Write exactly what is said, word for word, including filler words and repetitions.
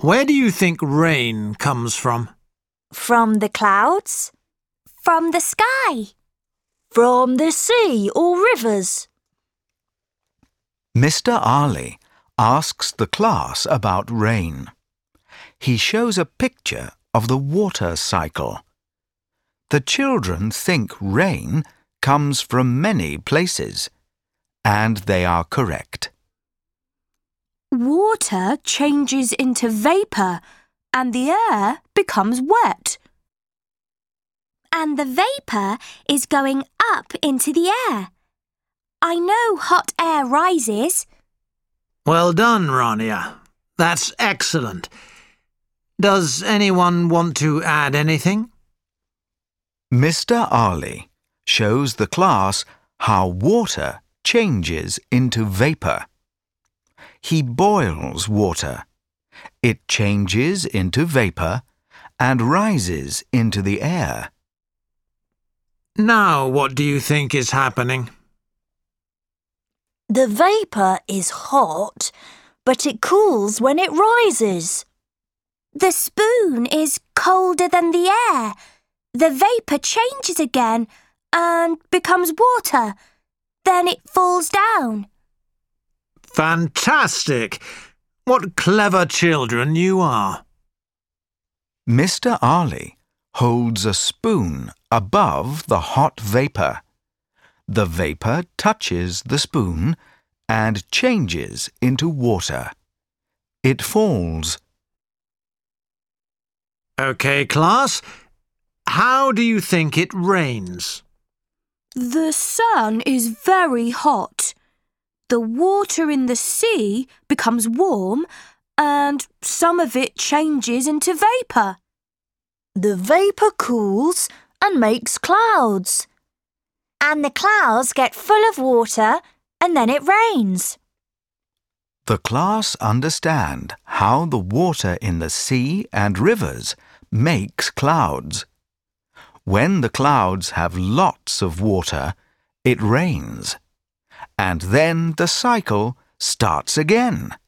Where do you think rain comes from? From the clouds? From the sky? From the sea or rivers? Mister Ali asks the class about rain. He shows a picture of the water cycle. The children think rain comes from many places, and they are correct. Water changes into vapour and the air becomes wet. And the vapour is going up into the air. I know hot air rises. Well done, Rania. That's excellent. Does anyone want to add anything? Mister Ali shows the class how water changes into vapour. He boils water. It changes into vapour and rises into the air. Now what do you think is happening? The vapour is hot, but it cools when it rises. The spoon is colder than the air. The vapour changes again and becomes water. Then it falls down. Fantastic! What clever children you are. Mister Ali holds a spoon above the hot vapour. The vapour touches the spoon and changes into water. It falls. OK, class. How do you think it rains? The sun is very hot. The water in the sea becomes warm and some of it changes into vapour. The vapour cools and makes clouds. And the clouds get full of water and then it rains. The class understand how the water in the sea and rivers makes clouds. When the clouds have lots of water, it rains. And then the cycle starts again.